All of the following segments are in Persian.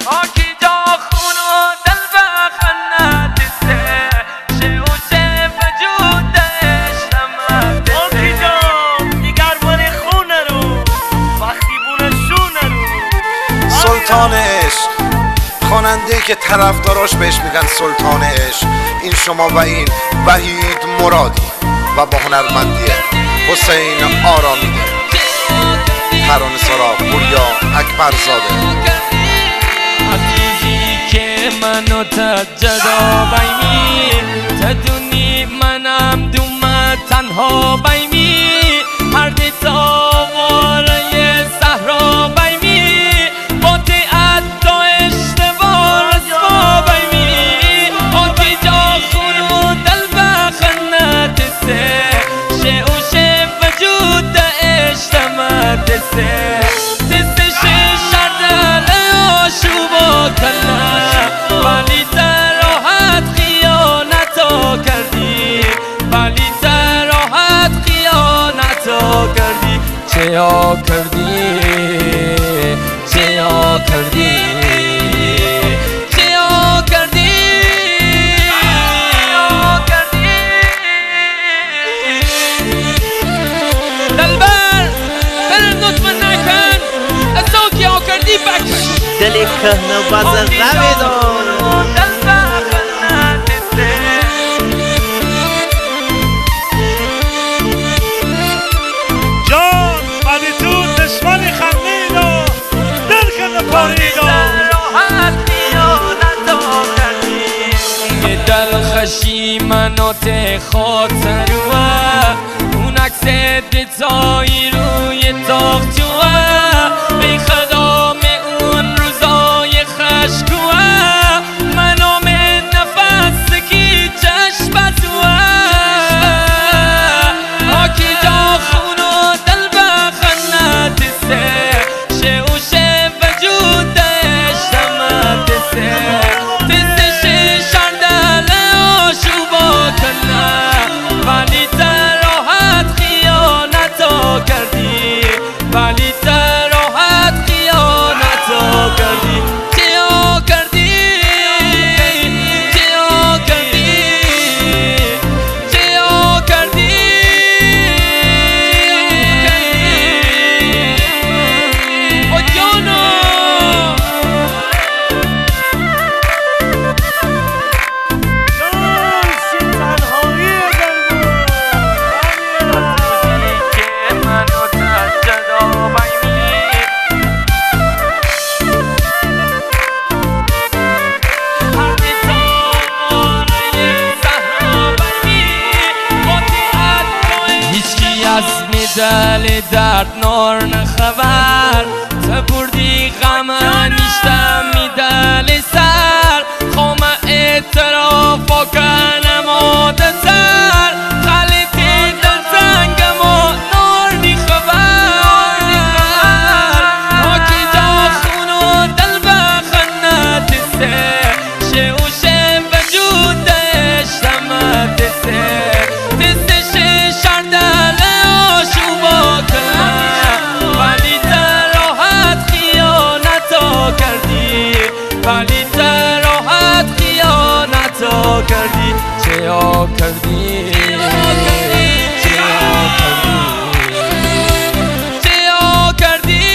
سلطان عشق، خواننده که طرفداراش بهش میگن سلطان عشق، این شما و این وحید مرادی و با هنرمندی حسین آرامیده، ترانه سرا پوریا اکبرزاده. عزیزی که منو تجدا بیمی تدونی منم دوم تنها بیمی هر دیتا واره صحرا بیمی با تیعت تا اشتباه رسوا بیمی آتی جا خونو دل بخنت سه شعوش وجود اشتمت سه ولی راحت خیانتا کردی ولی راحت خیانتا کردی چه ها کردی چه ها کردی چه ها کردی دلبر برن لطفا نکن دستا که ها کردی بکن دل کهنه باز غمی دار جان ولی تو دشمنی خمیدو دل کنه پاریدو دل خشیمنات خاطروه اون عکس دیتایی روی تاختوه ای خدام اون روزای خشکوه منام نفس کی چشمتوه آکی جا خونو دل بخنت سه شعوش وجود اشتمت سه ولی راحت خیانتا کردی ولی راحت خیانتا کردی چه ها کردی چه ها کردی چه ها کردی او جانا دل درد نار نخبر تبردی غم نیشتم می دل سر خوام اعتراف کنم عادتر خلیتی دل زنگم و نار نی خبر آکی جا خونو دل بخنت سه شعوش وجود اشتمت سه ولی راحت خیانتا کردی چه ها کردی چه ها کردی چه ها کردی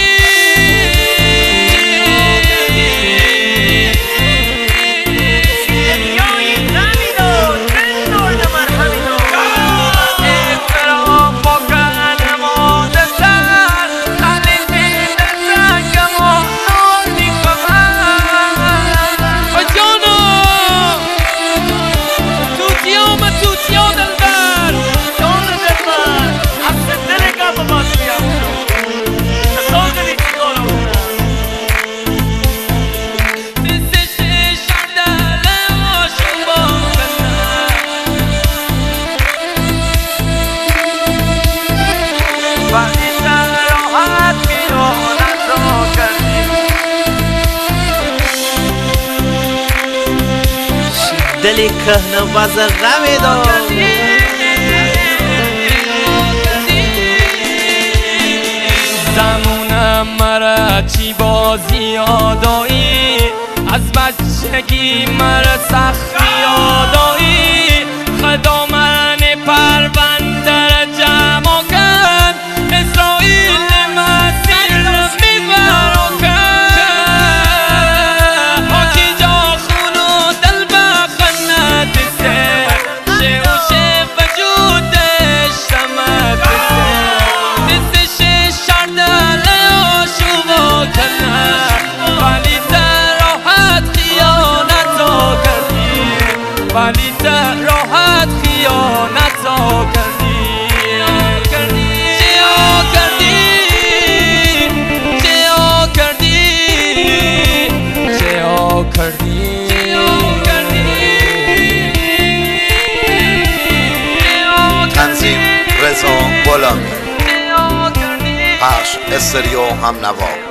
دل کهنه باز غمی دار زمونم مرا چی بازی آدایی از بچگی مرا سخت یادایی خدا من پرونده را جمع کن اسرائیل مسیر میبرو کن پاکی جا خون و دل بخند سه شعوش وجودش شمد سه دستش شردله و شوبا کنه ولی راحت خیانت ها کردی ولی راحت خیانت ها کردی چه ها کردی چه ها کردی تنظیم رضا غلامی، پخش استریو هم نوا.